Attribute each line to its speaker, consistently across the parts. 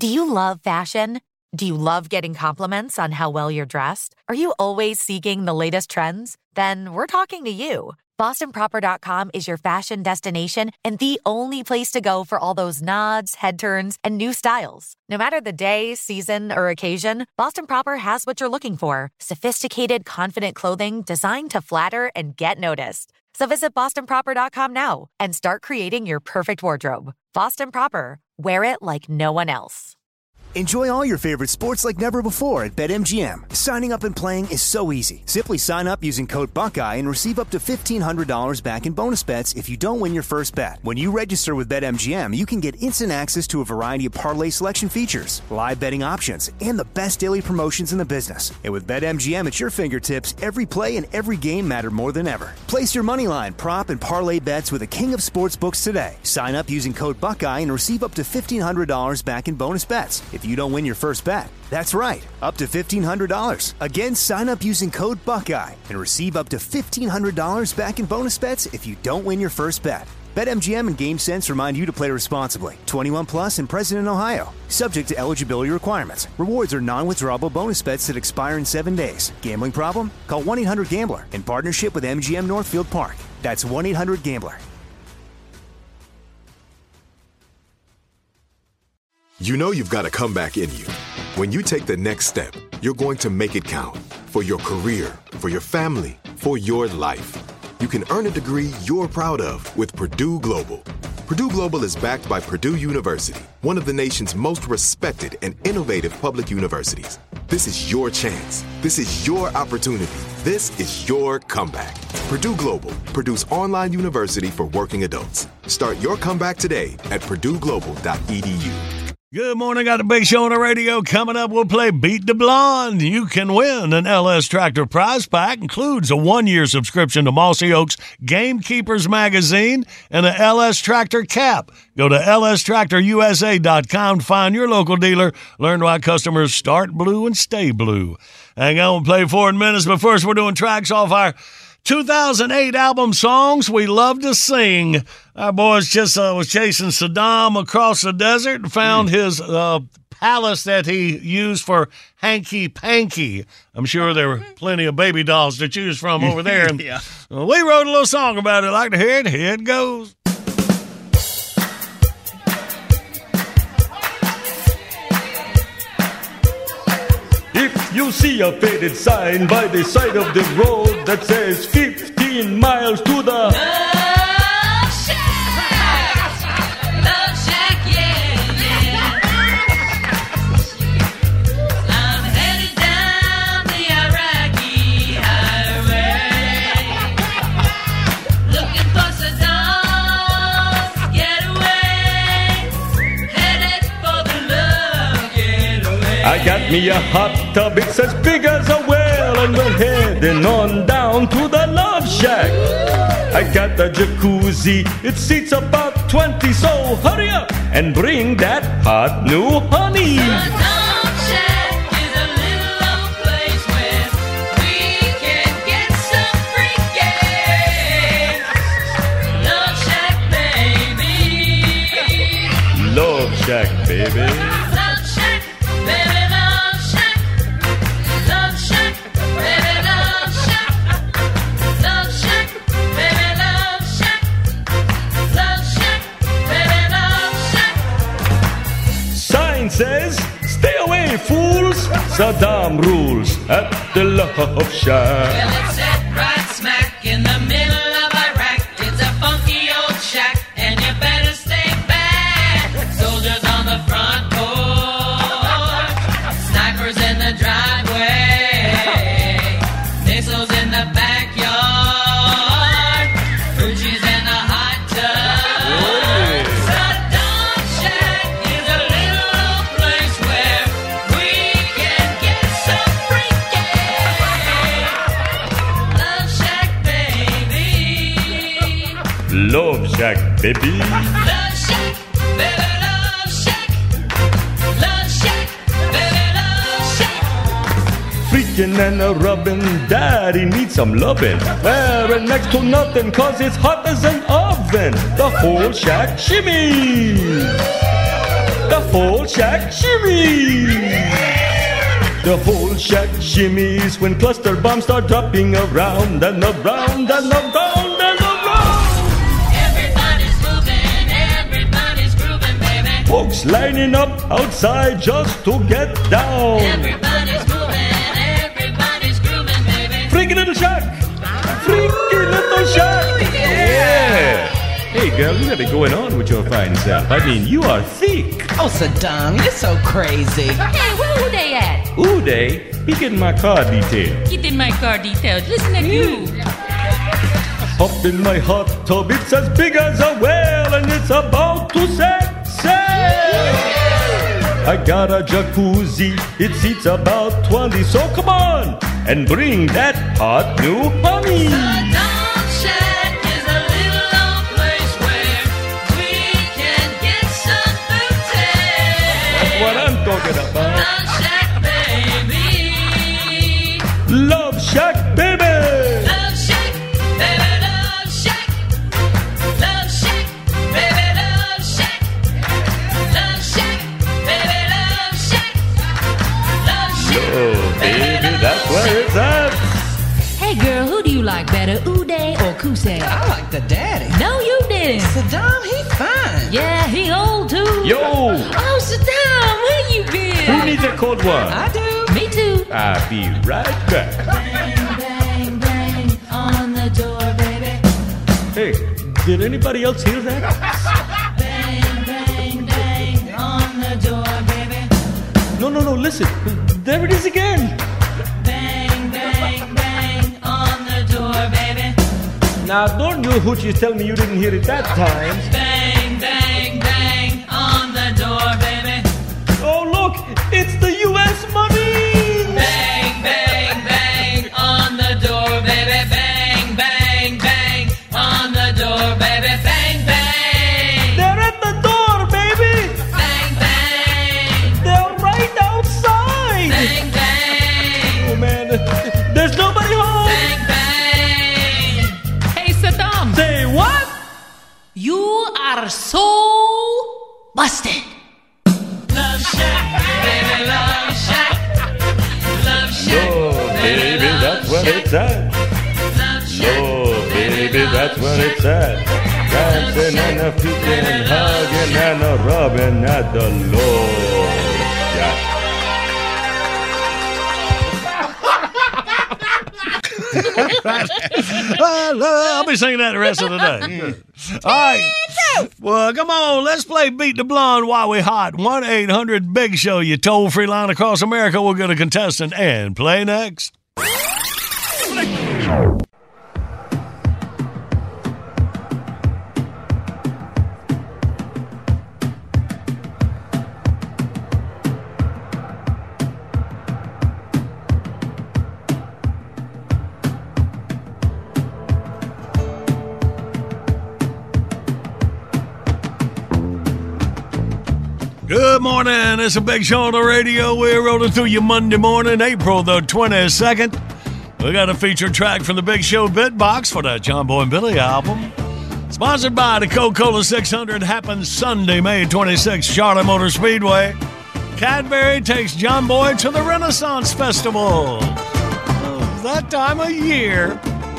Speaker 1: Do you love fashion? Do you love getting compliments on how well you're dressed? Are you always seeking the latest trends? Then we're talking to you. BostonProper.com is your fashion destination and the only place to go for all those nods, head turns, and new styles. No matter the day, season, or occasion, Boston Proper has what you're looking for. Sophisticated, confident clothing designed to flatter and get noticed. So visit BostonProper.com now and start creating your perfect wardrobe. Boston Proper. Wear it like no one else.
Speaker 2: Enjoy all your favorite sports like never before at BetMGM. Signing up and playing is so easy. Simply sign up using code Buckeye and receive up to $1,500 back in bonus bets if you don't win your first bet. When you register with BetMGM, you can get instant access to a variety of parlay selection features, live betting options, and the best daily promotions in the business. And with BetMGM at your fingertips, every play and every game matter more than ever. Place your moneyline, prop, and parlay bets with the king of sportsbooks today. Sign up using code Buckeye and receive up to $1,500 back in bonus bets if you don't win your first bet. That's right, up to $1,500. Again, sign up using code Buckeye and receive up to $1,500 back in bonus bets if you don't win your first bet. BetMGM and GameSense remind you to play responsibly. 21 plus and present in Ohio. Subject to eligibility requirements. Rewards are non-withdrawable bonus bets that expire in 7 days. Gambling problem? Call 1-800-GAMBLER in partnership with MGM Northfield Park. That's 1-800-GAMBLER.
Speaker 3: You know you've got a comeback in you. When you take the next step, you're going to make it count. For your career, for your family, for your life. You can earn a degree you're proud of with Purdue Global. Purdue Global is backed by Purdue University, one of the nation's most respected and innovative public universities. This is your chance. This is your opportunity. This is your comeback. Purdue Global, Purdue's online university for working adults. Start your comeback today at purdueglobal.edu.
Speaker 4: Good morning. Got a big show on the radio. Coming up, we'll play Beat the Blonde. You can win an LS Tractor prize pack. Includes a 1-year subscription to Mossy Oaks Gamekeepers magazine and an LS Tractor cap. Go to lstractorusa.com to find your local dealer. Learn why customers start blue and stay blue. Hang on, we'll play 4 minutes. But first, we're doing tracks off our 2008 album Songs We Love to Sing. Our boys just was chasing Saddam across the desert and found his palace that he used for hanky-panky. I'm sure there were plenty of baby dolls to choose from over there. And
Speaker 5: Yeah.
Speaker 4: we wrote a little song about it. Like to hear it? Here it goes.
Speaker 6: If you see a faded sign by the side of the road that says 15 miles to the
Speaker 7: Love Shack, yeah. I'm headed down the Iraqi highway, looking for Saddam's getaway, headed for the love getaway.
Speaker 6: I got me a hot tub, it's as big as a well, and we're heading on down to the Love Shack. I got a jacuzzi, it seats about 20, so hurry up and bring that hot new honey.
Speaker 7: Love Shack is a little old place where we can get some freaking. Love Shack, baby.
Speaker 6: Love Shack, baby.
Speaker 7: Love Shack, baby, Love Shack. Love Shack, baby, Love Shack. Love Shack, baby, Love Shack. Love Shack, baby, Love Shack.
Speaker 6: Sign says, stay away, fools. Saddam rules at the Love Shack.
Speaker 7: Well, it's set right smack in the middle of Iraq. It's a funky old shack, and you better stay back. Soldiers on the front porch, snipers in the driveway, missiles in the backyard, Fuji's in the hot tub. Saddam Shack is a little old place where we can get some freaking. Love Shack, baby.
Speaker 6: Love Shack, baby.
Speaker 7: Love Shack, baby, Love Shack. Love Shack, baby, Love Shack.
Speaker 6: Freaking and a rubbing, daddy needs some loving. Wearing next to nothing, cause it's hot as an oven. The whole shack shimmy. the whole shack shimmies. The whole shack shimmies when cluster bombs start dropping around and around and around and around.
Speaker 7: Everybody's moving, everybody's grooving, baby.
Speaker 6: Folks lining up outside just to get down.
Speaker 7: Everybody's moving, everybody's grooving, baby.
Speaker 6: Freaky little shack! Freaky little shack! Yeah! Hey girl, you got it going on with your fine self. I mean, you are thick.
Speaker 5: Oh, Saddam, you're so crazy.
Speaker 8: Hey, where they at?
Speaker 6: Uday, he getting my car detailed.
Speaker 8: Get in my car details. Listen to you.
Speaker 6: Up in my hot tub, it's as big as a whale and it's about to set sail. I got a jacuzzi, it seats about 20, so come on and bring that hot new honey.
Speaker 7: Saddam Shack is a little old place where we can get some booty.
Speaker 6: That's what I'm talking about.
Speaker 7: Love Shack, baby.
Speaker 6: Love Shack, baby!
Speaker 7: Love Shack, baby, Love Shack. Love Shack, baby, Love Shack. Love Shack, baby, Love Shack. Love Shack,
Speaker 6: Oh, baby, that's where it's at.
Speaker 8: Hey, girl, who do you like better, Uday or Kusei?
Speaker 5: I like the daddy.
Speaker 8: No, you didn't.
Speaker 5: Saddam, he fine.
Speaker 8: Yeah, he old too.
Speaker 6: Yo,
Speaker 8: Oh, Saddam, where you been?
Speaker 6: who needs a cold one?
Speaker 5: I do.
Speaker 8: Me too.
Speaker 6: I'll be right back.
Speaker 7: bang, bang, bang on the door, baby.
Speaker 6: Hey, did anybody else hear that?
Speaker 7: Bang, bang, bang on the door, baby.
Speaker 6: No, listen. There it is again.
Speaker 7: Bang, bang, bang on the door, baby.
Speaker 6: Now, don't you hoochies tell me you didn't hear it that time.
Speaker 7: Bang, bang, bang on the door, baby.
Speaker 6: Oh, look, it's the U.S. money.
Speaker 7: Bang, bang, bang on the door, baby. Bang, bang, bang on the door, baby. Bang, bang.
Speaker 6: They're at the door, baby.
Speaker 7: Bang, bang.
Speaker 6: They're right outside.
Speaker 7: Bang, bang.
Speaker 6: Oh, man, there's nobody home.
Speaker 7: Bang, bang.
Speaker 8: Hey, Saddam,
Speaker 6: Say what?
Speaker 8: you are so busted.
Speaker 7: Love Shack, baby, Love Shack. Love Shack,
Speaker 6: Oh, baby, that's where it's at.
Speaker 7: Love Shack.
Speaker 6: Oh, baby, that's where it's at. Dancing and a peeking and hugging and a rubbing at the Lord. Yeah.
Speaker 4: I'll be singing that the rest of the day. All right. Well, come on. Let's play Beat the Blonde while we hot. 1-800-BIG-SHOW. You toll-free line across America. We'll get a contestant and play next. Good morning. It's a Big Show on the radio. We're rolling through you Monday morning, April the 22nd. We got a featured track from the Big Show Bitbox for that John Boy and Billy album. Sponsored by the Coca-Cola 600. Happens Sunday, May 26th, Charlotte Motor Speedway. Cadbury takes John Boy to the Renaissance Festival. That time of year.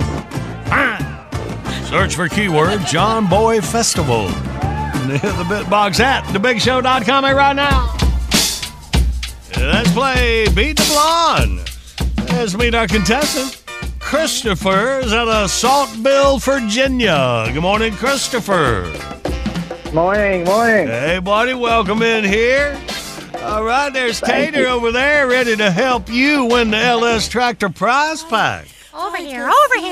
Speaker 4: Search for keyword John Boy Festival. And hit the Bitbox at thebigshow.com right now. Let's play Beat the Blonde. Let's meet our contestant. Christopher's at Saltville, Virginia. Good morning, Christopher.
Speaker 9: Morning.
Speaker 4: Hey, buddy, welcome in here. All right, there's Tater over there ready to help you win the LS Tractor prize pack.
Speaker 10: Over here.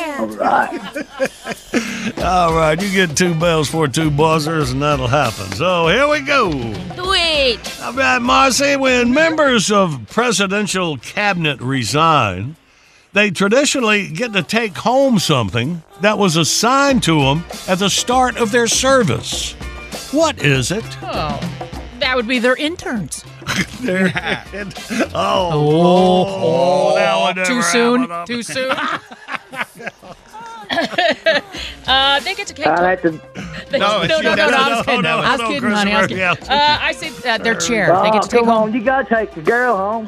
Speaker 4: All right, you get 2 bells for 2 buzzers, and that'll happen. So here we go.
Speaker 8: Wait.
Speaker 4: All right, Marcy, when members of presidential cabinet resign, they traditionally get to take home something that was assigned to them at the start of their service. What is it?
Speaker 8: Oh, that would be their interns.
Speaker 4: That would never
Speaker 8: Too soon.
Speaker 4: happen.
Speaker 8: Too soon. They get to take.
Speaker 10: No, I was kidding. I was kidding, honey. I was kidding. I say their chair. They get to take
Speaker 9: come
Speaker 10: home.
Speaker 9: on, you gotta take the girl home.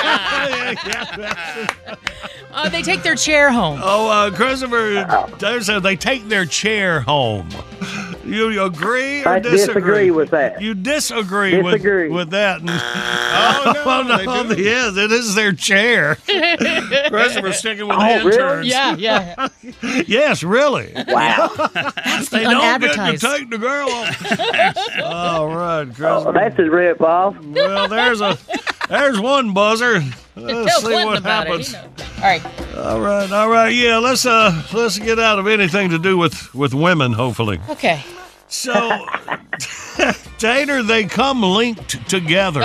Speaker 10: They take their chair home.
Speaker 4: Christopher said they take their chair home. You agree or
Speaker 9: I disagree with that.
Speaker 4: You disagree. With that. No, yes, it is their chair. Christopher's sticking with the interns.
Speaker 9: Really?
Speaker 10: Yeah.
Speaker 4: Yes, really.
Speaker 9: Wow.
Speaker 10: That's the
Speaker 4: They don't get to
Speaker 10: unadvertised.
Speaker 4: take the girl off. All right, Christopher.
Speaker 9: That's his rip off.
Speaker 4: Well, there's one buzzer. Let's
Speaker 10: Tell
Speaker 4: see
Speaker 10: Clinton
Speaker 4: what
Speaker 10: about
Speaker 4: happens.
Speaker 10: it. All right.
Speaker 4: All right. Yeah, let's get out of anything to do with women, hopefully.
Speaker 10: Okay.
Speaker 4: So, Tater, they come linked together.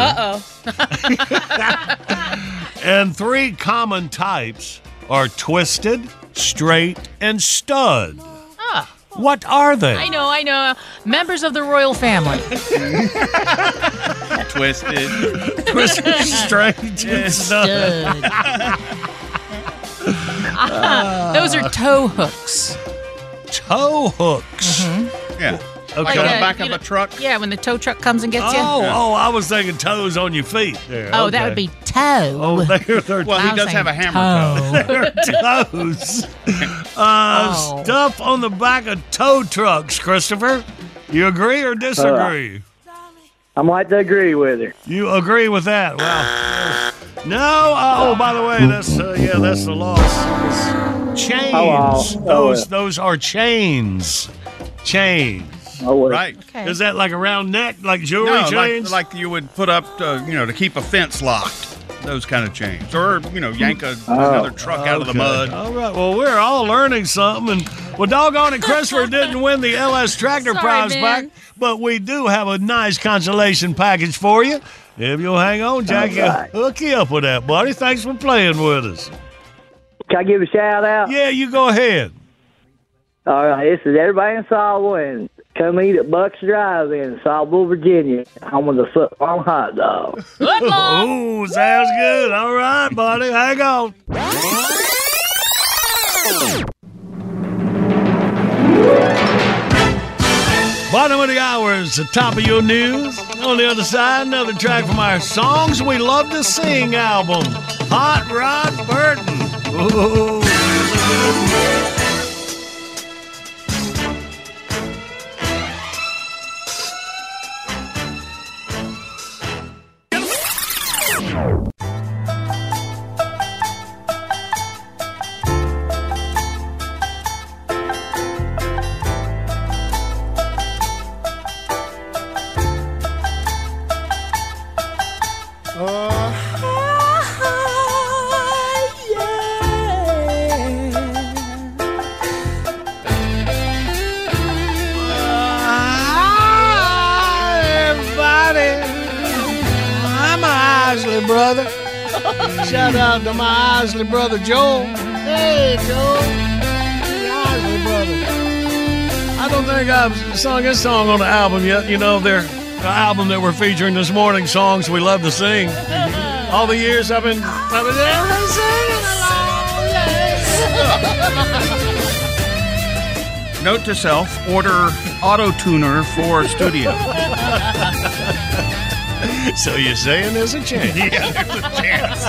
Speaker 4: And 3 common types are twisted, straight, and stud. What are they?
Speaker 10: I know. Members of the royal family.
Speaker 6: Twisted,
Speaker 4: straight, and stud.
Speaker 10: Those are toe hooks.
Speaker 4: Toe hooks.
Speaker 6: Yeah.
Speaker 4: Okay.
Speaker 6: Like on the back of a truck?
Speaker 10: Yeah, when the tow truck comes and gets you.
Speaker 4: Oh, I was thinking toes on your feet. There.
Speaker 10: Oh, that would be toe.
Speaker 4: Oh, they're
Speaker 6: Well, he does have a hammer toe.
Speaker 4: They're toes. Stuff on the back of tow trucks, Christopher. You agree or disagree?
Speaker 9: I might agree with her.
Speaker 4: You agree with that? Wow. No. By the way, that's the loss. Chains. Those are chains. Chains.
Speaker 6: Right.
Speaker 10: Okay.
Speaker 4: Is that like around neck, like jewelry chains?
Speaker 6: like you would put up, to keep a fence locked. Those kind of chains. Or, yank another truck out of the mud.
Speaker 4: All right. Well, we're all learning something. And, doggone it, Christopher didn't win the LS Tractor Prize back, but we do have a nice consolation package for you. If you'll hang on, Jackie,
Speaker 9: right.
Speaker 4: hook you up with that, buddy. Thanks for playing with us.
Speaker 9: Can I give a shout out?
Speaker 4: Yeah, you go ahead.
Speaker 9: All right, this is everybody in Salisbury. Come eat at Buck's Drive-In in Salisbury, Virginia. I'm with the foot long hot dog.
Speaker 4: Oh, sounds good. All right, buddy. Hang on. Bottom of the hour is the top of your news. On the other side, another track from our Songs We Love to Sing album, Hot Rod Burton. Ooh. Brother. Shout out to my Isley brother, Joel. Hey, Joel. The Isley brother. I don't think I've sung this song on the album yet. The album that we're featuring this morning, Songs We Love to Sing. All the years I've been singing along.
Speaker 6: Note to self, order auto-tuner for studio.
Speaker 4: So you're saying there's a chance?
Speaker 6: Yeah, there's a chance.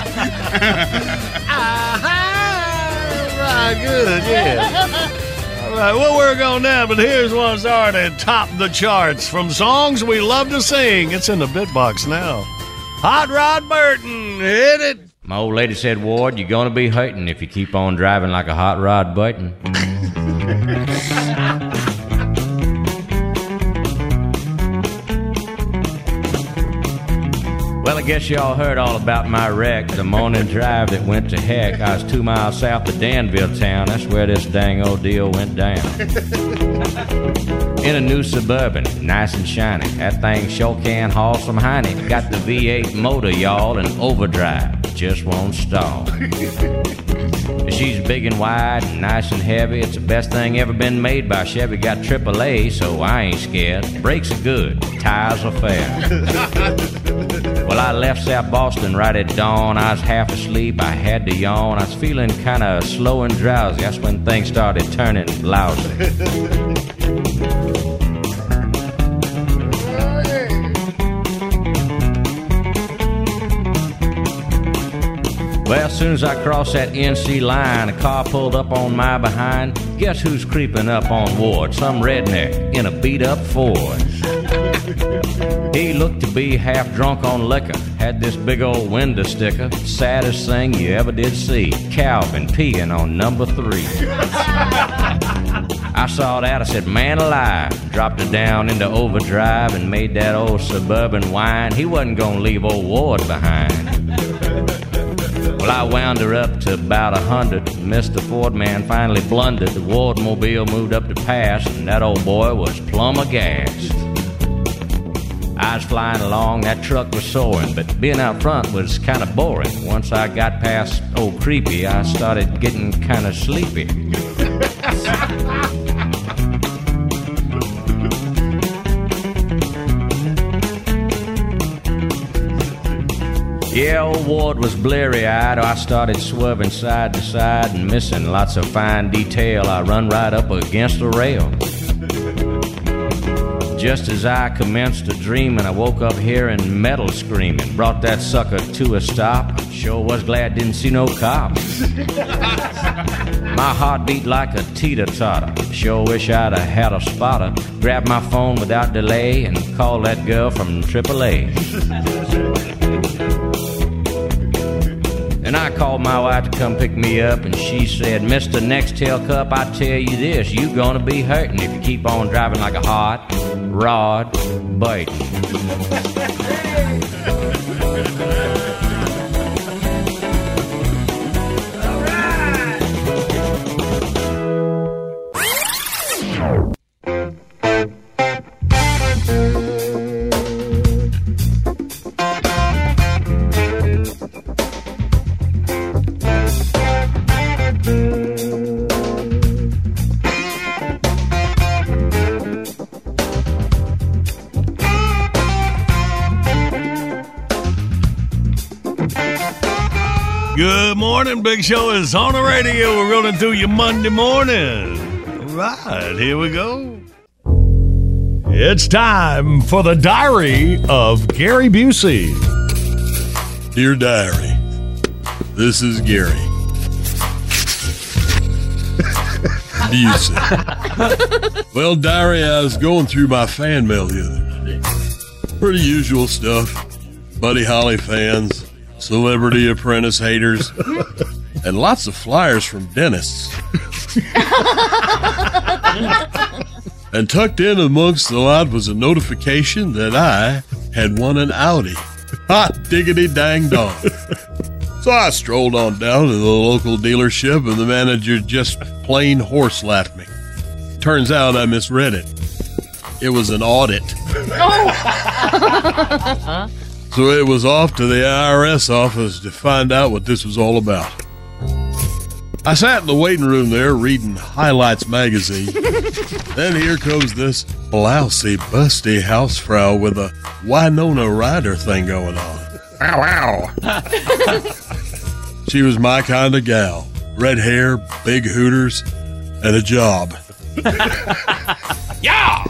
Speaker 4: Right, good, yeah. All right, well, we're going now, but here's one's already topped the charts from Songs We Love to Sing. It's in the Bitbox now. Hot Rod Burton, hit it.
Speaker 11: My old lady said, Ward, you're going to be hurting if you keep on driving like a hot rod Burton. Well, I guess y'all heard all about my wreck, the morning drive that went to heck. I was 2 miles south of Danville town. That's where this dang old deal went down. In a new Suburban, nice and shiny. That thing sure can haul some honey. Got the V8 motor, y'all, and overdrive. Just won't stall. She's big and wide and nice and heavy. It's the best thing ever been made by Chevy. Got AAA, so I ain't scared. Brakes are good, tires are fair. Well, I left South Boston right at dawn. I was half asleep, I had to yawn. I was feeling kind of slow and drowsy. That's when things started turning lousy. Well, as soon as I crossed that NC line, a car pulled up on my behind. Guess who's creeping up on Ward? Some redneck in a beat-up Ford. He looked to be half drunk on liquor, had this big old window sticker. Saddest thing you ever did see, Calvin peeing on number 3. I saw that, I said, man alive. Dropped it down into overdrive and made that old Suburban whine. He wasn't gonna leave old Ward behind. Well, I wound her up to about 100. Mr. Ford man finally blundered. The Wardmobile moved up to pass, and that old boy was plumb aghast. I was flying along, that truck was soaring, but being out front was kind of boring. Once I got past old Creepy, I started getting kind of sleepy. Yeah, old Ward was bleary-eyed. I started swerving side to side and missing lots of fine detail. I run right up against the rail. Just as I commenced to dream, and I woke up hearing metal screaming. Brought that sucker to a stop. Sure was glad didn't see no cops. My heart beat like a teeter-totter. Sure wish I'd have had a spotter. Grabbed my phone without delay and called that girl from AAA. And I called my wife to come pick me up, and she said, Mr. Nextel Cup, I tell you this, you gonna be hurting if you keep on driving like a hot rod bike.
Speaker 4: Good morning, Big Show is on the radio. We're rolling through your Monday morning. All right, here we go. It's time for the Diary of Gary Busey.
Speaker 12: Dear Diary, this is Gary Busey. Well, Diary, I was going through my fan mail the other day. Pretty usual stuff. Buddy Holly fans, Celebrity Apprentice haters, and lots of flyers from dentists. And tucked in amongst the lot was a notification that I had won an Audi. Hot diggity dang dong. So I strolled on down to the local dealership, and the manager just plain horse laughed me. Turns out I misread it. It was an audit. So it was off to the IRS office to find out what this was all about. I sat in the waiting room there reading Highlights magazine. Then here comes this blousy, busty housefrau with a Winona Ryder thing going on. Ow, ow. She was my kind of gal. Red hair, big hooters, and a job.
Speaker 7: Yeah!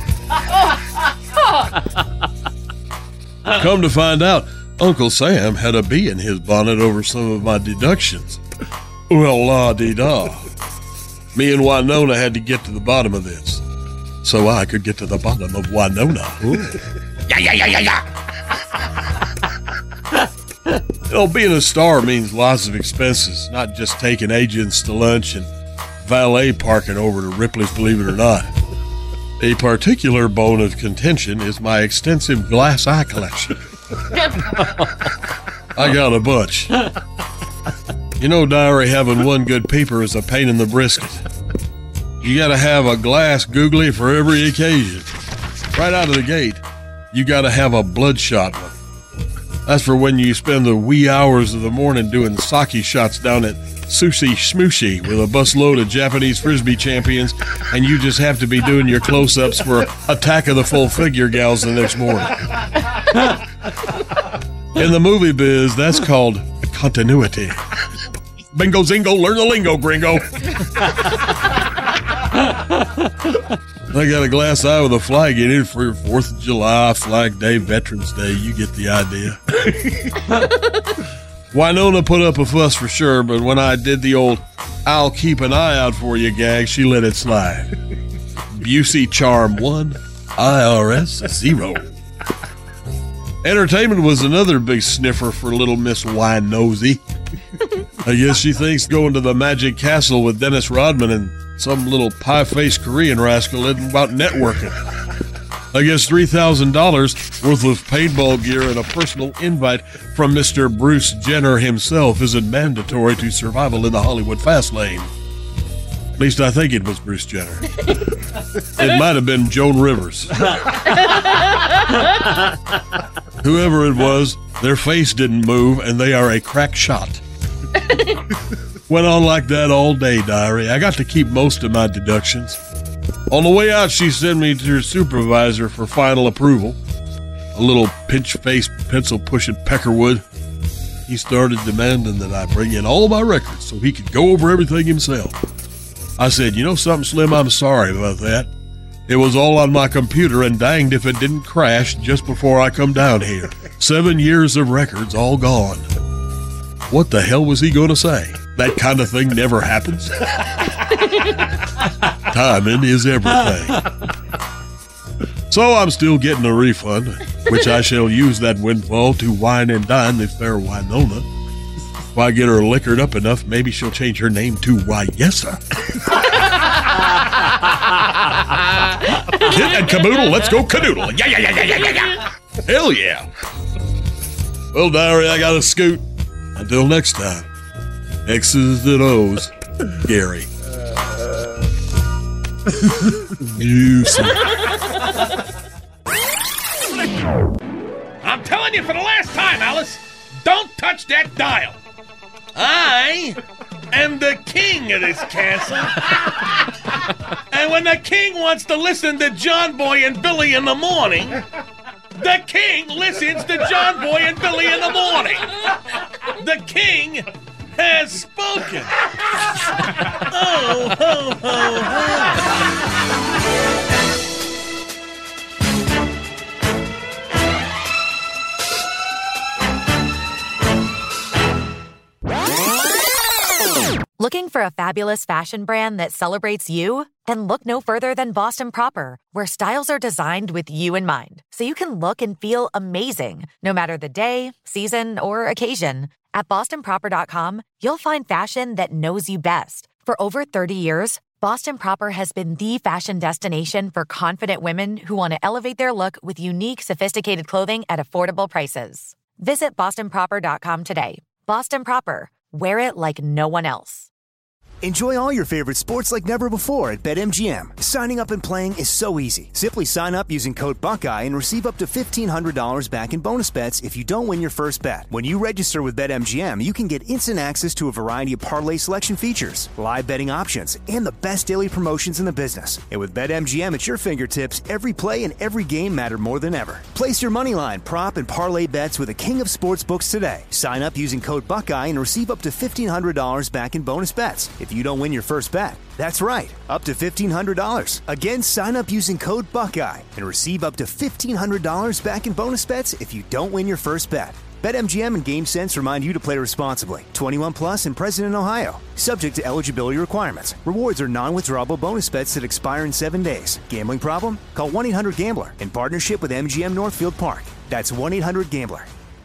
Speaker 12: Come to find out, Uncle Sam had a bee in his bonnet over some of my deductions. Well, la-dee-da. Me and Winona had to get to the bottom of this, so I could get to the bottom of Winona.
Speaker 7: Yeah, yeah, yeah, yeah, yeah.
Speaker 12: You know, being a star means lots of expenses, not just taking agents to lunch and valet parking over to Ripley's Believe It or Not. A particular bone of contention is my extensive glass eye collection. I got a bunch. You know, Diary, having one good peeper is a pain in the brisket. You gotta have a glass googly for every occasion. Right out of the gate, you gotta have a bloodshot one. That's for when you spend the wee hours of the morning doing sake shots down at Sushi Smooshy with a busload of Japanese Frisbee champions, and you just have to be doing your close-ups for Attack of the Full Figure gals the next morning. In the movie biz, that's called continuity. Bingo zingo, learn the lingo, gringo. I got a glass eye with a flag in it for 4th of July, Flag Day, Veterans Day. You get the idea. Winona put up a fuss for sure, but when I did the old "I'll keep an eye out for you" gag, she let it slide. Busey charm 1, IRS 0. Entertainment was another big sniffer for little Miss Wine-Nosy. I guess she thinks going to the Magic Castle with Dennis Rodman and some little pie-faced Korean rascal isn't about networking. I guess $3,000 worth of paintball gear and a personal invite from Mr. Bruce Jenner himself isn't mandatory to survival in the Hollywood fast lane. At least I think it was Bruce Jenner. It might have been Joan Rivers. Whoever it was, their face didn't move and they are a crack shot. Went on like that all day, Diary. I got to keep most of my deductions. On the way out, she sent me to her supervisor for final approval. A little pinch-faced, pencil-pushing Peckerwood. He started demanding that I bring in all my records so he could go over everything himself. I said, "You know something, Slim? I'm sorry about that. It was all on my computer, and danged if it didn't crash just before I come down here. 7 years of records all gone." What the hell was he going to say? That kind of thing never happens. Timing is everything. So I'm still getting a refund, which I shall use that windfall to wine and dine the fair Winona. If I get her liquored up enough, maybe she'll change her name to Wyessa. Kid and Caboodle, let's go canoodle. Yeah. Hell yeah. Well, Diary, I gotta scoot. Until next time, X's and O's, Gary. You see.
Speaker 13: I'm telling you for the last time, Alice, don't touch that dial. I am the king of this castle. And when the king wants to listen to John Boy and Billy in the morning, the king listens to John Boy and Billy in the morning. The king has spoken. Oh, ho, ho,
Speaker 1: ho. Looking for a fabulous fashion brand that celebrates you? Then look no further than Boston Proper, where styles are designed with you in mind, so you can look and feel amazing, no matter the day, season, or occasion. At BostonProper.com, you'll find fashion that knows you best. For over 30 years, Boston Proper has been the fashion destination for confident women who want to elevate their look with unique, sophisticated clothing at affordable prices. Visit BostonProper.com today. Boston Proper. Wear it like no one else.
Speaker 2: Enjoy all your favorite sports like never before at BetMGM. Signing up and playing is so easy. Simply sign up using code Buckeye and receive up to $1,500 back in bonus bets if you don't win your first bet. When you register with BetMGM, you can get instant access to a variety of parlay selection features, live betting options, and the best daily promotions in the business. And with BetMGM at your fingertips, every play and every game matter more than ever. Place your moneyline, prop, and parlay bets with the king of sportsbooks today. Sign up using code Buckeye and receive up to $1,500 back in bonus bets if you don't win your first bet. That's right, up to $1,500. Again, sign up using code Buckeye and receive up to $1,500 back in bonus bets if you don't win your first bet. BetMGM and GameSense remind you to play responsibly. 21 plus and present in Ohio. Subject to eligibility requirements. Rewards are non-withdrawable bonus bets that expire in 7 days. Gambling problem? Call 1-800-GAMBLER in partnership with MGM Northfield Park. That's 1-800-GAMBLER.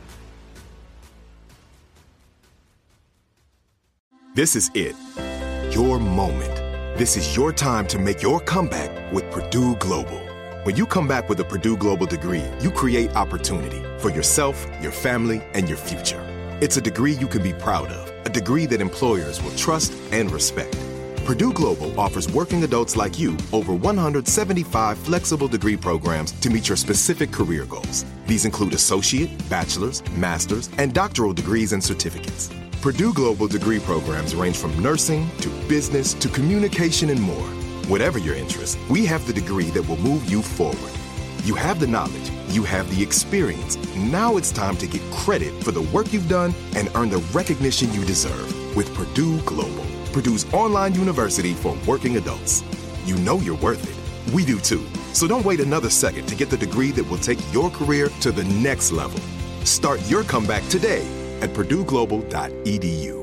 Speaker 3: This is it. Your moment. This is your time to make your comeback with Purdue Global. When you come back with a Purdue Global degree, you create opportunity for yourself, your family, and your future. It's a degree you can be proud of, a degree that employers will trust and respect. Purdue Global offers working adults like you over 175 flexible degree programs to meet your specific career goals. These include associate, bachelor's, master's, and doctoral degrees and certificates. Purdue Global degree programs range from nursing to business to communication and more. Whatever your interest, we have the degree that will move you forward. You have the knowledge, you have the experience. Now it's time to get credit for the work you've done and earn the recognition you deserve with Purdue Global, Purdue's online university for working adults. You know you're worth it. We do too. So don't wait another second to get the degree that will take your career to the next level. Start your comeback today at purdueglobal.edu.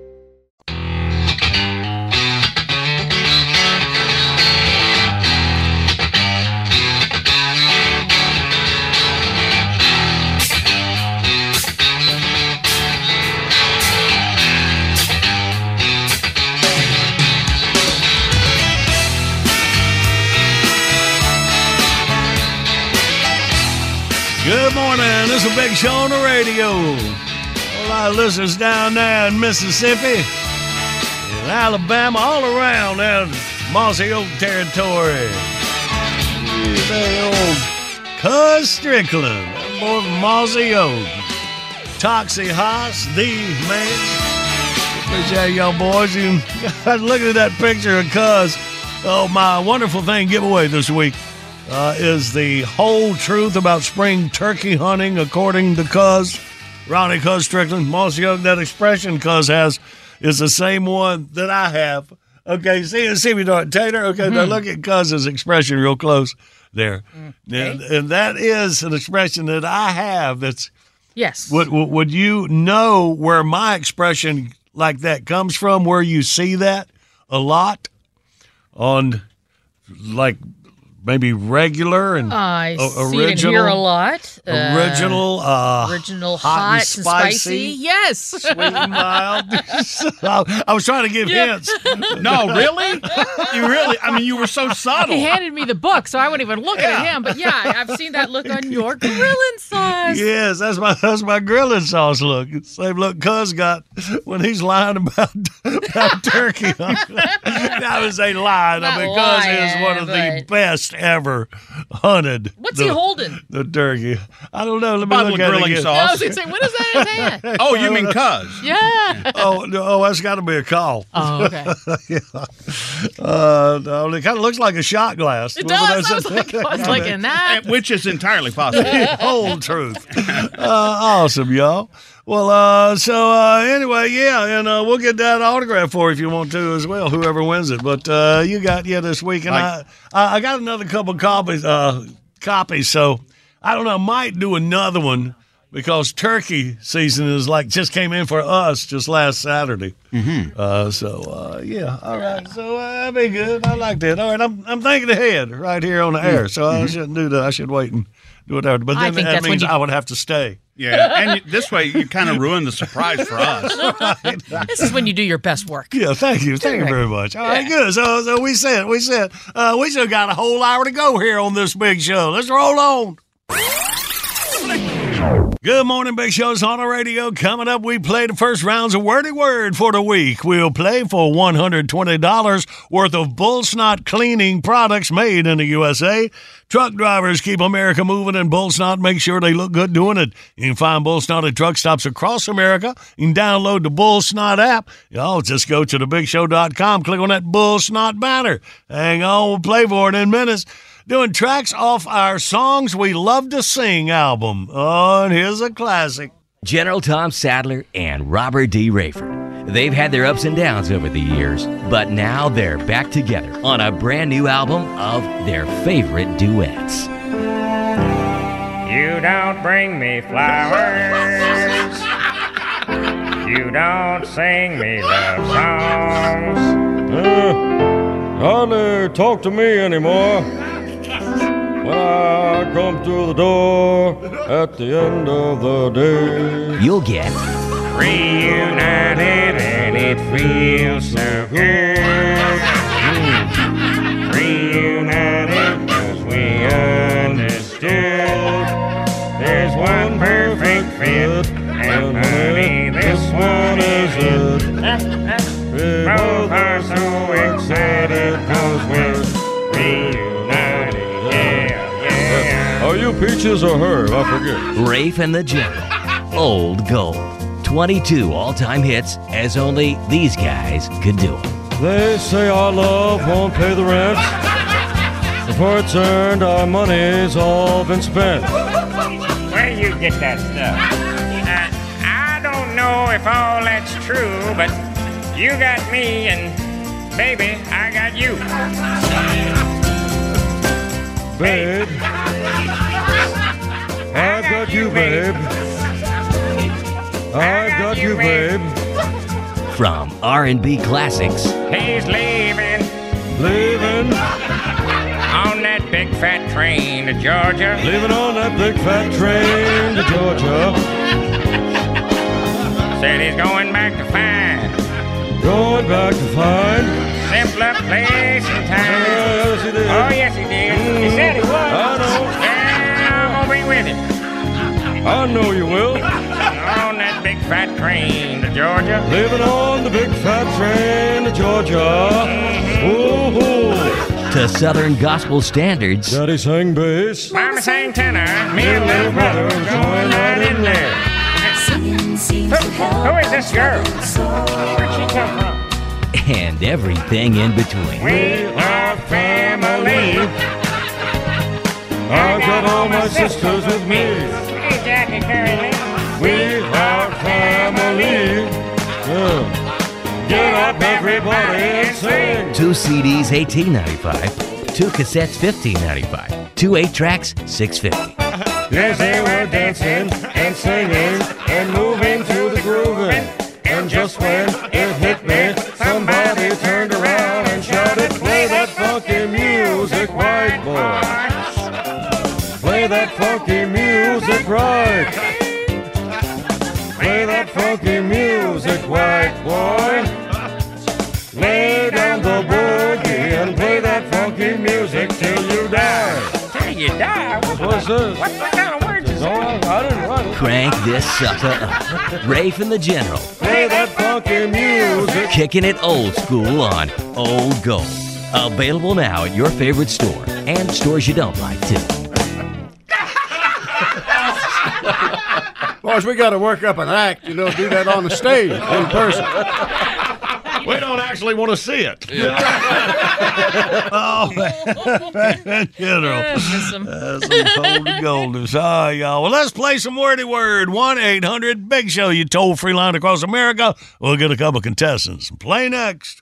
Speaker 4: Good morning. This is a Big Show on the radio. A lot of listeners down there in Mississippi, in Alabama, all around that Mossy Oak territory. That old Cuz Strickland, that boy from Mossy Oak. Toxie Haas, the man. Appreciate y'all boys. You guys looking at that picture of Cuz. Oh, my wonderful thing giveaway this week. Is the whole truth about spring turkey hunting according to Cuz, Ronnie Cuz Strickland, Mossy Oak. That expression Cuz has is the same one that I have. Okay, see me doing it, Tater. Okay, now look at Cuz's expression real close there, and that is an expression that I have. That's
Speaker 10: yes.
Speaker 4: Would you know where my expression like that comes from? Where you see that a lot on, like. Maybe regular and
Speaker 10: I
Speaker 4: original.
Speaker 10: See it and hear a lot.
Speaker 4: Original,
Speaker 10: hot and spicy. Yes.
Speaker 4: Sweet and mild. I was trying to give hints.
Speaker 14: No, really? You really? I mean, you were so subtle.
Speaker 10: He handed me the book, so I wouldn't even look at him. But yeah, I've seen that look on your grilling sauce.
Speaker 4: Yes, that's my grilling sauce look. It's the same look Cuz got when he's lying about turkey. That was a lie. I mean, Cuz is one of the best ever hunted.
Speaker 10: What's he holding?
Speaker 4: The turkey. I don't know. Let me
Speaker 14: Bottle
Speaker 4: look
Speaker 14: of
Speaker 4: at
Speaker 14: grilling
Speaker 4: it again.
Speaker 14: sauce.
Speaker 10: I was going to say, what is that in his hand?
Speaker 14: Oh, you mean Cuz?
Speaker 10: Yeah.
Speaker 4: Oh, that's got to be a call.
Speaker 10: Oh, okay.
Speaker 4: Yeah. No, it kind of looks like a shot glass.
Speaker 10: It does. I was thinking that.
Speaker 14: Which is entirely possible.
Speaker 4: Whole truth. Awesome, y'all. Well, anyway, yeah, and we'll get that autograph for you if you want to as well, whoever wins it. But you got this week, and I got another couple copies, so I don't know, I might do another one because turkey season is just came in for us just last Saturday. Mm-hmm. Yeah, all right. So that'd be good. I like that. All right, I'm thinking ahead right here on the air, so I shouldn't do that. I should wait and do it after. But then that means I would have to stay.
Speaker 14: Yeah, and this way you kind of ruin the surprise for us.
Speaker 4: Right.
Speaker 10: This is when you do your best work.
Speaker 4: Yeah, thank you very much. All right, good. So we said we still got a whole hour to go here on this big show. Let's roll on. Good morning, Big Show's on the radio. Coming up, we play the first rounds of Wordy Word for the week. We'll play for $120 worth of bull snot cleaning products made in the USA. Truck drivers keep America moving, and bull snot make sure they look good doing it. You can find bull snot at truck stops across America. You can download the Bull Snot app. Y'all just go to thebigshow.com, click on that bull snot banner. Hang on, we'll play for it in minutes. Doing tracks off our Songs We Love to Sing album. Oh, and here's a classic.
Speaker 15: General Tom Sadler and Robert D. Rayford. They've had their ups and downs over the years, but now they're back together on a brand new album of their favorite duets.
Speaker 16: You don't bring me flowers. You don't sing me love songs.
Speaker 6: Hardly talk to me anymore. When I come through the door at the end of the day,
Speaker 15: you'll get
Speaker 16: reunited and it feels so good. Reunited cause we understood there's one perfect fit, and honey, this one is it. Both are so excited cause we're reunited.
Speaker 6: Are you Peaches or her? I forget.
Speaker 15: Rafe and the General. Old Gold. 22 all-time hits as only these guys could do them.
Speaker 6: They say our love won't pay the rent. Before it's earned, our money's all been spent.
Speaker 16: Where do you get that stuff? I don't know if all that's true, but you got me and, baby, I got you.
Speaker 6: Babe, I've got you, babe. I got you, babe.
Speaker 15: From R&B classics
Speaker 16: He's leaving
Speaker 6: Leaving,
Speaker 16: on that big fat train to Georgia.
Speaker 6: leaving on that big fat train to Georgia.
Speaker 16: Said he's going back to find
Speaker 6: Going back to find.
Speaker 16: simpler place and time.
Speaker 6: Yes, he did.
Speaker 16: Oh, yes, he did. He said he would.
Speaker 6: I know.
Speaker 16: Yeah, I'm gonna be with him
Speaker 6: I know you will.
Speaker 16: on that big fat train to Georgia.
Speaker 6: Living on the big fat train to Georgia. Ooh,
Speaker 15: to Southern gospel standards.
Speaker 6: Daddy sang bass.
Speaker 16: Mama sang tenor. Me and little brother joined right in there. Who is this girl? Where'd she come from?
Speaker 15: And everything in between.
Speaker 16: We are family.
Speaker 6: I've got all my sisters with me.
Speaker 16: Hey, Jackie Curry.
Speaker 6: We are family. Yeah. Get up, everybody, and sing.
Speaker 15: 2 CDs, $18.95. 2 cassettes, $15.95. 2 8-tracks, $6.50.
Speaker 6: Yes, they were dancing and singing and moving to the grooving. And just when it hit me, somebody turned around and shouted, "Play that funky music, white boy. Play that funky music right. Play that funky music, white boy. Lay down the boogie and play that funky music till you die."
Speaker 16: Till you die?
Speaker 6: What's this?
Speaker 16: What kind of words is that?
Speaker 6: I didn't write it.
Speaker 15: Crank this sucker up. Rafe and the General.
Speaker 6: Play that funky music.
Speaker 15: Kicking it old school on Old Gold. Available now at your favorite store and stores you don't like, too.
Speaker 17: Boys, we got to work up an act, do that on the stage in person.
Speaker 14: We don't actually want to see it.
Speaker 4: Oh, man. General. Some cold golders. Ah, y'all. Well, let's play some wordy word. 1-800-BIG SHOW. You toll-free line across America. We'll get a couple contestants. Play next.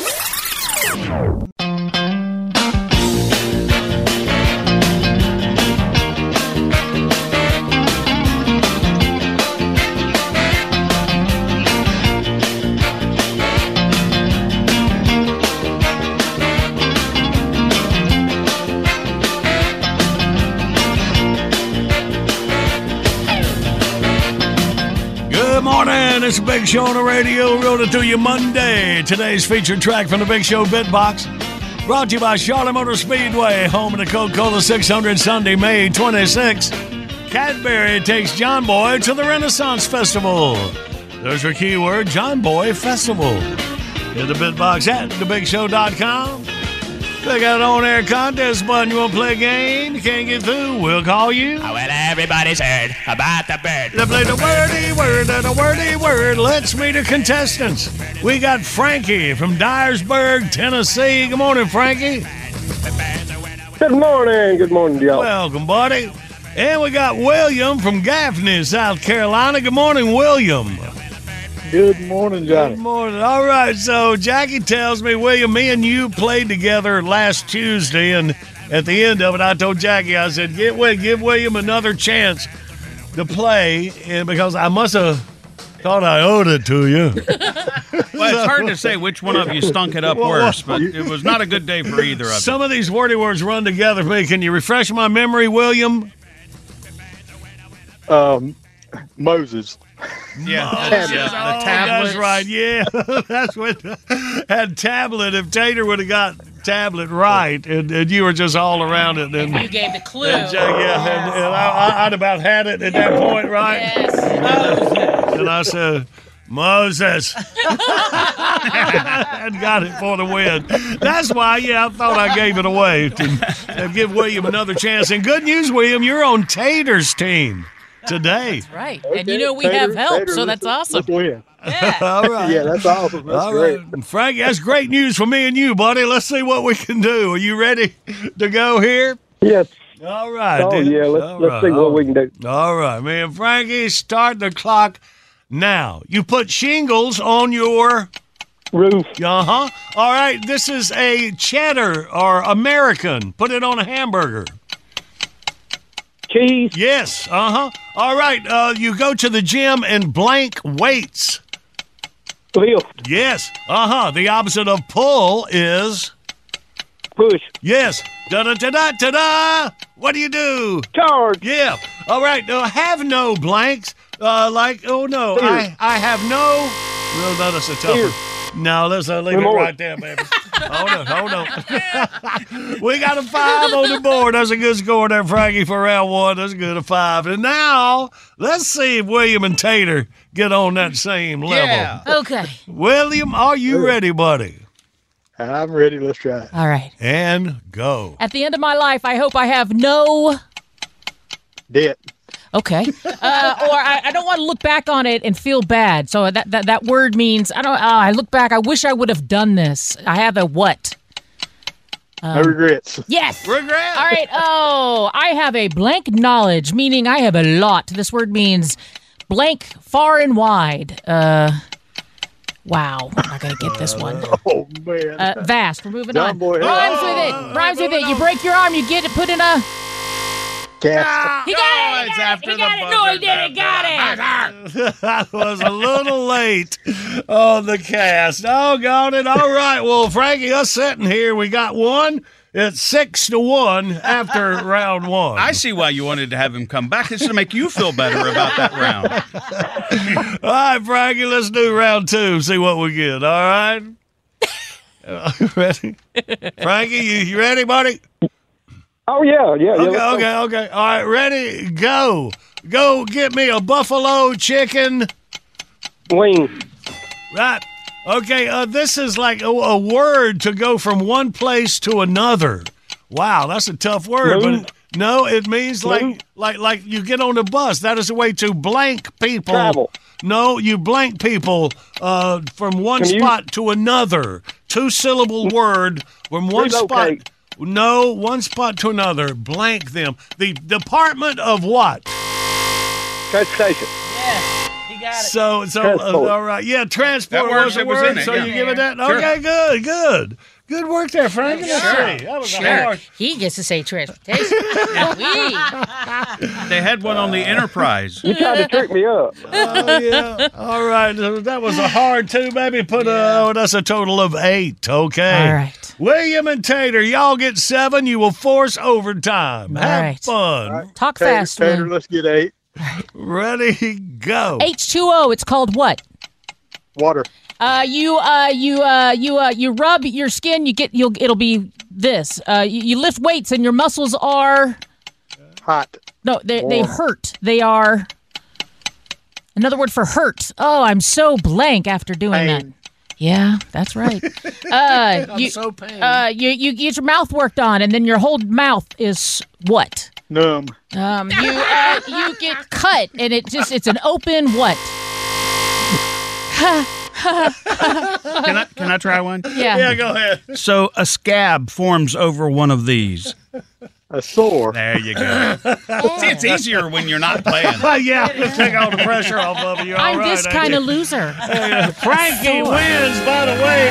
Speaker 4: Good morning. It's a Big Show on the radio. Wrote it to you Monday. Today's featured track from the Big Show Bitbox. Brought to you by Charlotte Motor Speedway, home of the Coca-Cola 600 Sunday, May 26. Cadbury takes John Boy to the Renaissance Festival. There's your keyword, John Boy Festival. Hit the Bitbox at thebigshow.com. They got an on-air contest button. You want to play a game? You can't get through? We'll call you.
Speaker 16: Oh, well, everybody's heard about the bird.
Speaker 4: Let's play the wordy word and a wordy word. Let's meet the contestants. We got Frankie from Dyersburg, Tennessee. Good morning, Frankie.
Speaker 18: Good morning. Good morning, y'all.
Speaker 4: Welcome, buddy. And we got William from Gaffney, South Carolina. Good morning, William.
Speaker 18: Good morning, Johnny.
Speaker 4: Good morning. All right, so Jackie tells me, William, me and you played together last Tuesday, and at the end of it, I told Jackie, I said, give William another chance to play, and because I must have thought I owed it to you.
Speaker 14: Well, it's hard to say which one of you stunk it up worse, but it was not a good day for either of you.
Speaker 4: Some of these wordy words run together for me. Can you refresh my memory, William?
Speaker 18: Moses.
Speaker 14: Yeah,
Speaker 4: the tablet. That's right. Yeah, that's what had tablet. If Tater would have got tablet right, and you were just all around it, then
Speaker 10: You gave the clue.
Speaker 4: and I'd about had it at that point, right?
Speaker 10: Yes.
Speaker 4: And I said, Moses, and got it for the win. That's why, I thought I gave it away to give William another chance. And good news, William, you're on Tater's team today.
Speaker 10: That's right. And we have help, so that's awesome.
Speaker 18: Yeah.
Speaker 4: All right.
Speaker 18: Yeah, that's awesome. That's great.
Speaker 4: Right. Frankie, that's great news for me and you, buddy. Let's see what we can do. Are you ready to go here?
Speaker 18: Yes.
Speaker 4: All right.
Speaker 18: Oh,
Speaker 4: dude.
Speaker 18: yeah. Let's see what we can do.
Speaker 4: All right, man. Frankie, start the clock now. You put shingles on your
Speaker 18: roof.
Speaker 4: Uh-huh. All right. This is a cheddar or American. Put it on a hamburger.
Speaker 18: Cheese.
Speaker 4: Yes. Uh-huh. All right. You go to the gym and blank weights.
Speaker 18: Lift.
Speaker 4: Yes. Uh-huh. The opposite of pull is...
Speaker 18: Push.
Speaker 4: Yes. Da-da-da-da-da-da. What do you do?
Speaker 18: Charge.
Speaker 4: Yeah. All right. Have no blanks. Oh, no. I have no... No, that's a tough one. No, let's leave it right there, baby. Hold on. We got a 5 on the board. That's a good score there, Frankie, for round 1. That's good, a 5. And now, let's see if William and Tater get on that same level.
Speaker 10: Yeah. Okay.
Speaker 4: William, are you ready, buddy?
Speaker 18: I'm ready. Let's try it.
Speaker 10: All right.
Speaker 4: And go.
Speaker 10: At the end of my life, I hope I have no...
Speaker 18: Debt.
Speaker 10: Okay. Or I don't want to look back on it and feel bad. So that word means, I look back, I wish I would have done this. I have a what?
Speaker 18: No regrets.
Speaker 10: Yes.
Speaker 4: Regret.
Speaker 10: All right. Oh, I have a blank knowledge, meaning I have a lot. This word means blank far and wide. Wow. I'm not going to get this one.
Speaker 18: Oh, man.
Speaker 10: Vast. We're moving
Speaker 18: John
Speaker 10: on.
Speaker 18: Boy.
Speaker 10: Rhymes with it. Rhymes with it. You break your arm, you get it put in a...
Speaker 18: Cast.
Speaker 10: He got it. He got it. He got it. No, he didn't. Got it.
Speaker 4: I was a little late on the cast. Oh, got it. All right. Well, Frankie, us sitting here, we got one. It's 6-1 after round 1.
Speaker 14: I see why you wanted to have him come back. It's to make you feel better about that round.
Speaker 4: All right, Frankie, let's do round 2. See what we get. All right. Ready? Frankie, you ready, buddy?
Speaker 18: Oh, yeah.
Speaker 4: Okay. All right, ready? Go. Go get me a buffalo chicken
Speaker 18: wing.
Speaker 4: Right. Okay, this is like a word to go from one place to another. Wow, that's a tough word.
Speaker 18: Move.
Speaker 4: But no, it means like you get on a bus. That is a way to blank people.
Speaker 18: Travel.
Speaker 4: No, you blank people from one spot to another. 2-syllable word from one
Speaker 18: Relocate.
Speaker 4: spot. No, one spot to another. Blank them. The Department of what?
Speaker 18: Transportation.
Speaker 10: Yes, he got it.
Speaker 4: So all right. Yeah, transport
Speaker 14: That word
Speaker 4: was the
Speaker 14: that was
Speaker 4: word.
Speaker 14: in it,
Speaker 4: So
Speaker 14: yeah.
Speaker 4: you give it that?
Speaker 14: Sure.
Speaker 4: Okay, good. Good work there, Frankie. Let's see. That was a hard.
Speaker 10: He gets to say transportation.
Speaker 14: They had one on the Enterprise.
Speaker 18: You tried to trick me up.
Speaker 4: Oh, yeah. All right. That was a hard 2, baby. That's a total of 8. Okay.
Speaker 10: All right.
Speaker 4: William and Tater, y'all get 7. You will force overtime.
Speaker 10: All
Speaker 4: Have
Speaker 10: right.
Speaker 4: fun.
Speaker 18: Right.
Speaker 10: Talk fast.
Speaker 18: Tater,
Speaker 10: William.
Speaker 18: let's get 8.
Speaker 4: Ready, go.
Speaker 10: H2O. It's called what?
Speaker 18: Water.
Speaker 10: You rub your skin. It'll be this. You lift weights and your muscles are
Speaker 18: Hot.
Speaker 10: no. They hurt. They are another word for hurt. Oh, I'm so blank after doing that. Yeah, that's right.
Speaker 17: I'm so pained.
Speaker 10: You get your mouth worked on, and then your whole mouth is what?
Speaker 18: Numb.
Speaker 10: You get cut, and it's an open what?
Speaker 14: Can I try one?
Speaker 10: Yeah.
Speaker 4: Yeah, go ahead.
Speaker 14: So a scab forms over one of these.
Speaker 18: A sore.
Speaker 14: There you go. See, it's easier when you're not playing.
Speaker 4: Yeah, let's take all the pressure off of you. You're all
Speaker 10: I'm
Speaker 4: right,
Speaker 10: this
Speaker 4: ain't
Speaker 10: kind
Speaker 4: you?
Speaker 10: of loser.
Speaker 4: Frankie wins, by the way,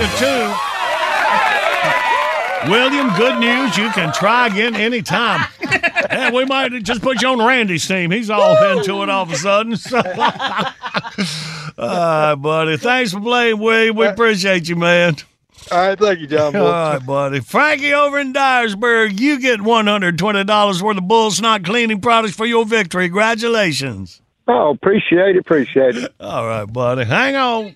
Speaker 4: 8-2. William, good news. You can try again anytime. Yeah, we might just put you on Randy's team. He's all into it all of a sudden. So. All right, buddy. Thanks for playing, William. We appreciate you, man.
Speaker 18: All right, thank you, John.
Speaker 4: All right, buddy. Frankie over in Dyersburg, you get $120 worth of bull snot cleaning products for your victory. Congratulations.
Speaker 18: Oh, appreciate it.
Speaker 4: All right, buddy. Hang on.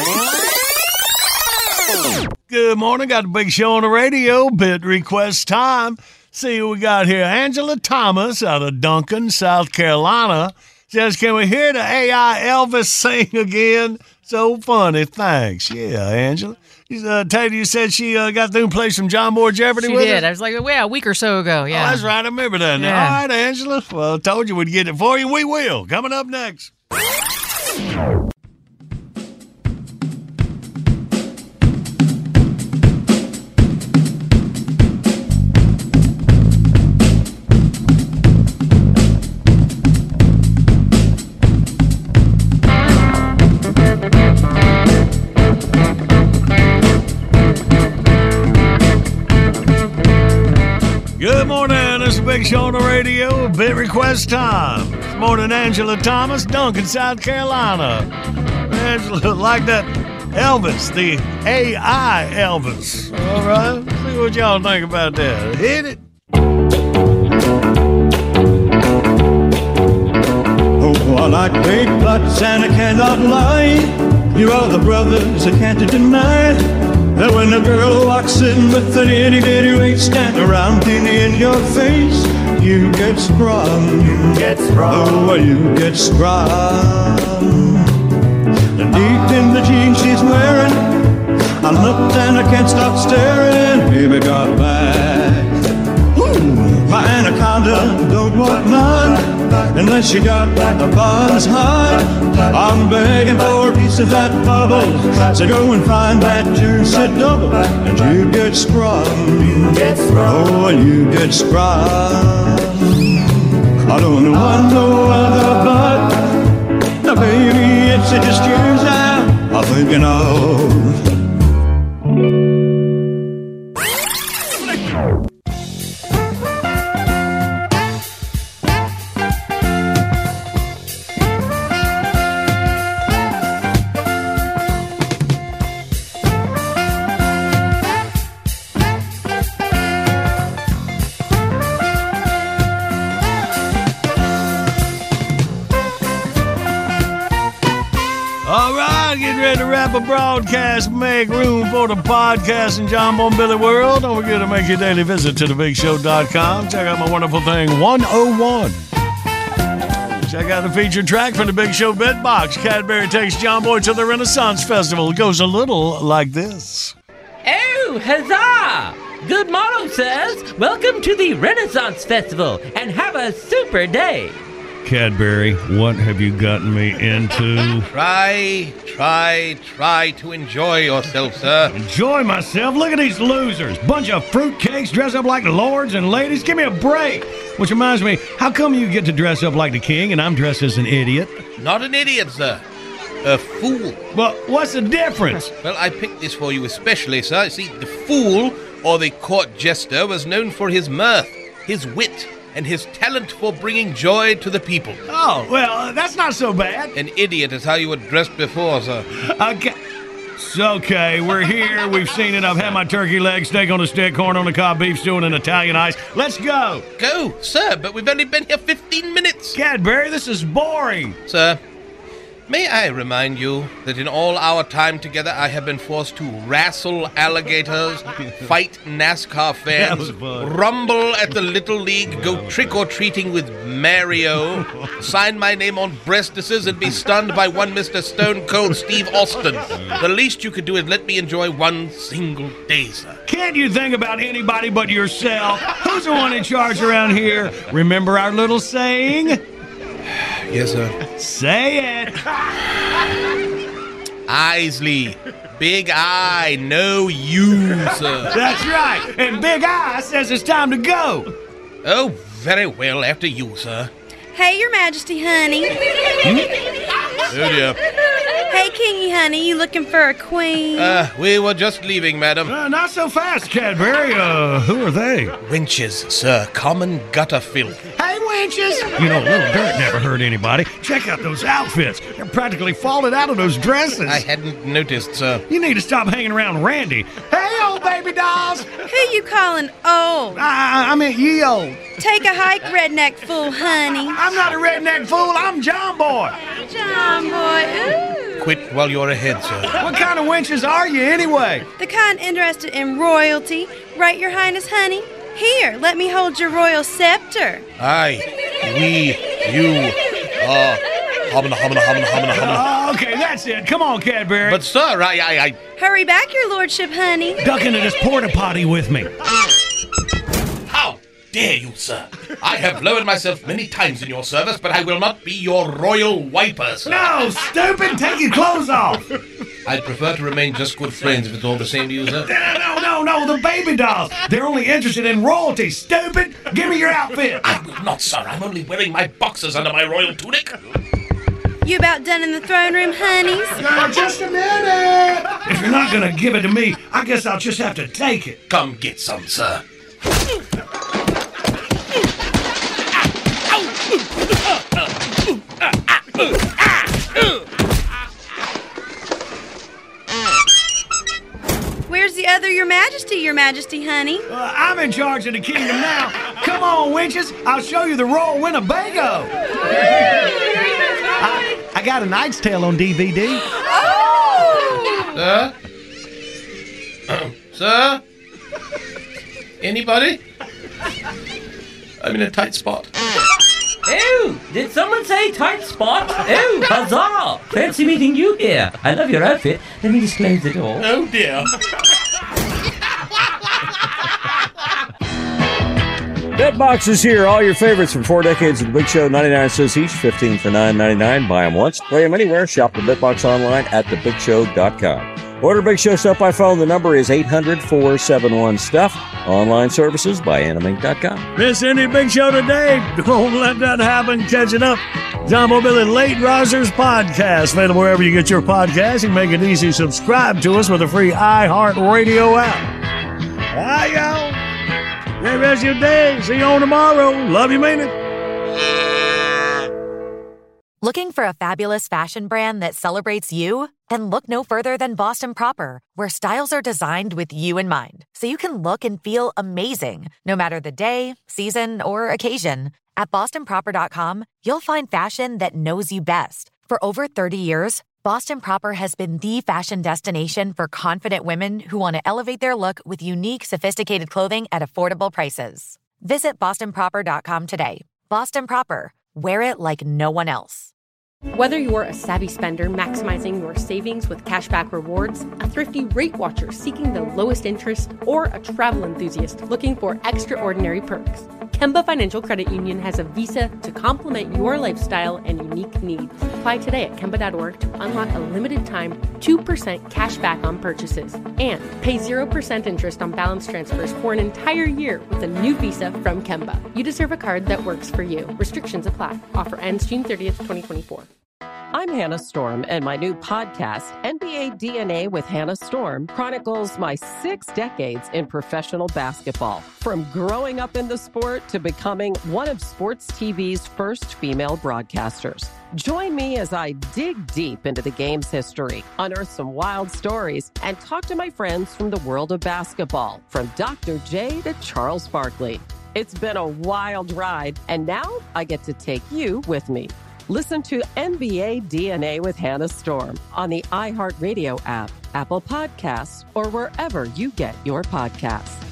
Speaker 4: Good morning. Got a big show on the radio. Bid request time. See who we got here. Angela Thomas out of Duncan, South Carolina. Says, can we hear the AI Elvis sing again? So funny. Thanks. Yeah, Angela. Tater, you said she got through and played some John Boy Jeopardy
Speaker 10: She
Speaker 4: with
Speaker 10: did.
Speaker 4: us?
Speaker 10: I was like, a week or so ago. Yeah.
Speaker 4: Oh, that's right. I remember that now.
Speaker 10: Yeah.
Speaker 4: All right, Angela. Well, I told you we'd get it for you. We will. Coming up next. Good morning. It's the Big Show on the radio. Bit request time. This morning, Angela Thomas, Duncan, South Carolina. Angela, like that Elvis, the AI Elvis. All right? See what y'all think about that. Hit it.
Speaker 6: Oh, I like baked nuts and I cannot lie. You are the brothers I can't deny. That when a girl walks in with an itty bitty waist and around in your face, you get sprung. You get sprung. Oh, you get sprung. And deep in the jeans she's wearing, I looked and I can't stop staring. Baby got back. My anaconda don't want none unless you got the buns high. I'm begging for a piece of that bubble, so go and find that juicy double, and you get sprung. You get sprung. Oh, you get sprung. I don't want no other but now, baby, it's just yours I'm thinking of.
Speaker 4: A broadcast, make room for the podcast in John Bon Billy World. Don't forget to make your daily visit to thebigshow.com. Check out my wonderful thing 101. Check out the featured track from the Big Show Bitbox. Cadbury takes John Boy to the Renaissance Festival. It goes a little like this.
Speaker 19: Oh, huzzah! Good motto says, welcome to the Renaissance Festival and have a super day.
Speaker 4: Cadbury, what have you gotten me into?
Speaker 13: Try to enjoy yourself, sir.
Speaker 4: Enjoy myself? Look at these losers. Bunch of fruitcakes dressed up like lords and ladies. Give me a break. Which reminds me, how come you get to dress up like the king and I'm dressed as an idiot?
Speaker 13: Not an idiot, sir. A fool.
Speaker 4: Well, what's the difference?
Speaker 13: Well, I picked this for you especially, sir. See, the fool, or the court jester, was known for his mirth, his wit, and his talent for bringing joy to the people.
Speaker 4: Oh, well, that's not so bad.
Speaker 13: An idiot is how you were dressed before, sir.
Speaker 4: Okay, we're here. We've seen it. I've had my turkey leg, steak on a stick, corn on the cob, beef stew, and an Italian ice. Let's go.
Speaker 13: Go, sir, but we've only been here 15 minutes.
Speaker 4: Cadbury, this is boring.
Speaker 13: Sir, may I remind you that in all our time together, I have been forced to wrestle alligators, fight NASCAR fans, rumble at the Little League, go trick-or-treating with Mario, sign my name on breastises, and be stunned by one Mr. Stone Cold Steve Austin. The least you could do is let me enjoy one single day, sir.
Speaker 4: Can't you think about anybody but yourself? Who's the one in charge around here? Remember our little saying?
Speaker 13: Yes, sir.
Speaker 4: Say it.
Speaker 13: Isley. Big I, no you, sir.
Speaker 4: That's right. And Big I says it's time to go.
Speaker 13: Oh, very well. After you, sir.
Speaker 20: Hey, Your Majesty, honey.
Speaker 13: Oh, dear.
Speaker 20: Hey, Kingy, honey, you looking for a queen?
Speaker 13: We were just leaving, madam.
Speaker 4: Not so fast, Cadbury. Who are they?
Speaker 13: Wenches, sir. Common gutter filth.
Speaker 4: Hey, wenches. You know, Little Dirt never hurt anybody. Check out those outfits. They're practically falling out of those dresses.
Speaker 13: I hadn't noticed, sir.
Speaker 4: You need to stop hanging around Randy. Hey, old baby dolls.
Speaker 20: Who you calling old?
Speaker 4: I meant ye old.
Speaker 20: Take a hike, redneck fool, honey.
Speaker 4: I'm not a redneck fool. I'm John Boy.
Speaker 20: John Boy, ooh.
Speaker 13: Quit while you're ahead, sir.
Speaker 4: What kind of wenches are you, anyway?
Speaker 20: The kind interested in royalty. Right, Your Highness, honey? Here, let me hold your royal scepter.
Speaker 13: Aye, we, you, humna.
Speaker 4: Okay, that's it. Come on, Cadbury.
Speaker 13: But, sir, I...
Speaker 20: Hurry back, your lordship, honey.
Speaker 4: Duck into this porta potty with me.
Speaker 13: How dare you, sir? I have lowered myself many times in your service, but I will not be your royal wiper, sir.
Speaker 4: No, stupid! Take your clothes off!
Speaker 13: I'd prefer to remain just good friends if it's all the same to you, sir.
Speaker 4: No, the baby dolls. They're only interested in royalty, stupid! Give me your outfit!
Speaker 13: I will not, sir. I'm only wearing my boxers under my royal tunic.
Speaker 20: You about done in the throne room, honeys?
Speaker 4: Just a minute! If you're not gonna give it to me, I guess I'll just have to take it.
Speaker 13: Come get some, sir.
Speaker 20: Where's the other Your Majesty, honey?
Speaker 4: I'm in charge of the kingdom now. Come on, wenches. I'll show you the royal Winnebago.
Speaker 21: I got A Knight's Tale on DVD.
Speaker 20: Oh!
Speaker 13: Sir? Anybody? I'm in a tight spot.
Speaker 19: Oh, did someone say tight spot? Oh, huzzah! Fancy meeting you here. I love your outfit. Let me just close the door.
Speaker 13: Oh, dear.
Speaker 22: BetBox is here. All your favorites from 4 decades of the Big Show. 99 cents each, 15 for $9.99. Buy them once, play them anywhere. Shop the BetBox online at thebigshow.com. Order Big Show stuff by phone. The number is 800-471-STUFF. Online services by animink.com.
Speaker 4: Miss any Big Show today? Don't let that happen. Catching up. John Billy Late Risers Podcast. Available wherever you get your podcast. You can make it easy. Subscribe to us with a free iHeartRadio app. Bye, y'all. Have the rest of your day. See you on tomorrow. Love you, mean it.
Speaker 1: Looking for a fabulous fashion brand that celebrates you? Then look no further than Boston Proper, where styles are designed with you in mind, so you can look and feel amazing, no matter the day, season, or occasion. At BostonProper.com, you'll find fashion that knows you best. For over 30 years, Boston Proper has been the fashion destination for confident women who want to elevate their look with unique, sophisticated clothing at affordable prices. Visit BostonProper.com today. Boston Proper. Wear it like no one else.
Speaker 23: Whether you're a savvy spender maximizing your savings with cashback rewards, a thrifty rate watcher seeking the lowest interest, or a travel enthusiast looking for extraordinary perks, Kemba Financial Credit Union has a visa to complement your lifestyle and unique needs. Apply today at Kemba.org to unlock a limited time 2% cash back on purchases and pay 0% interest on balance transfers for an entire year with a new visa from Kemba. You deserve a card that works for you. Restrictions apply. Offer ends June 30th, 2024.
Speaker 24: I'm Hannah Storm, and my new podcast, NBA DNA with Hannah Storm, chronicles my 6 decades in professional basketball. From growing up in the sport to becoming one of sports TV's first female broadcasters. Join me as I dig deep into the game's history, unearth some wild stories, and talk to my friends from the world of basketball, from Dr. J to Charles Barkley. It's been a wild ride, and now I get to take you with me. Listen to NBA DNA with Hannah Storm on the iHeartRadio app, Apple Podcasts, or wherever you get your podcasts.